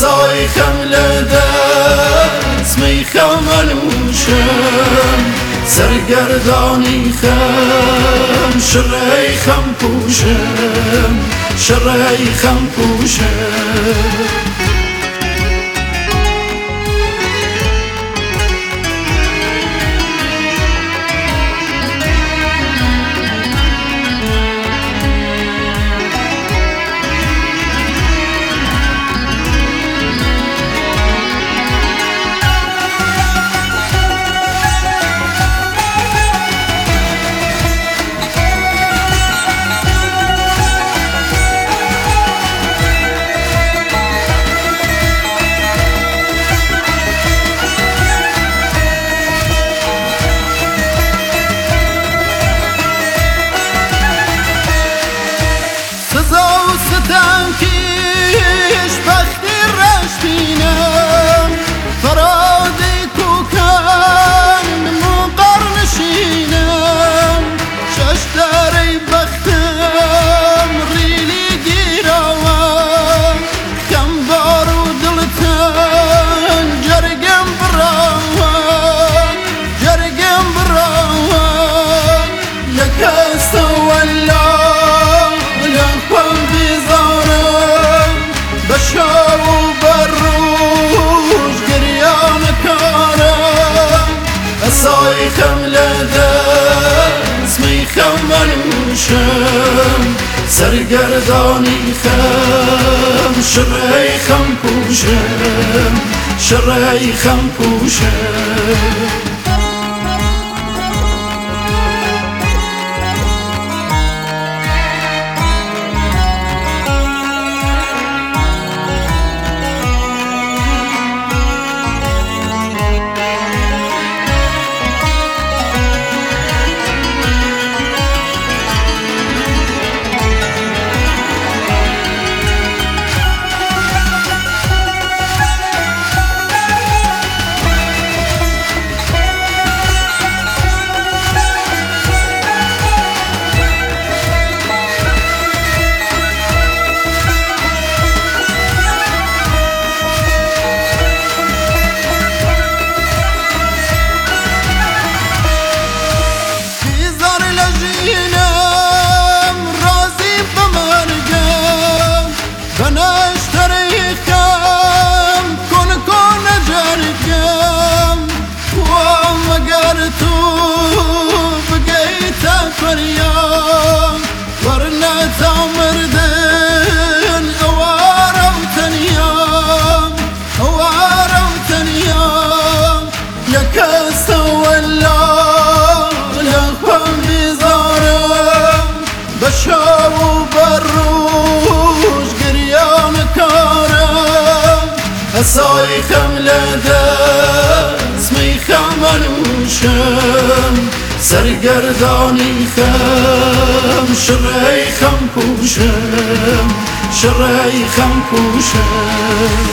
عصای خم لدست می خمنوشم سرگردانی خم شرعی خم پوشم شرعی خم پوشم کیش بختی رشتینم فرادی کوکن مقر نشینم شش داری بختم ریلی گیراوم کم بارو دلتن جرگم براوم یکست والله بشاو بروش گریان کارم عصای خم لدست می خمنوشم سرگردانی خم شرعی خم پوشم شرعی خم پوشم ورنة مردن أوارا وتنيام يكست ولا لخم بزارم بشاو بروش قريان كارم عصای خم لدست می خمنوشم سرگردانی خم شرعی خم پوشم شرعی خم پوشم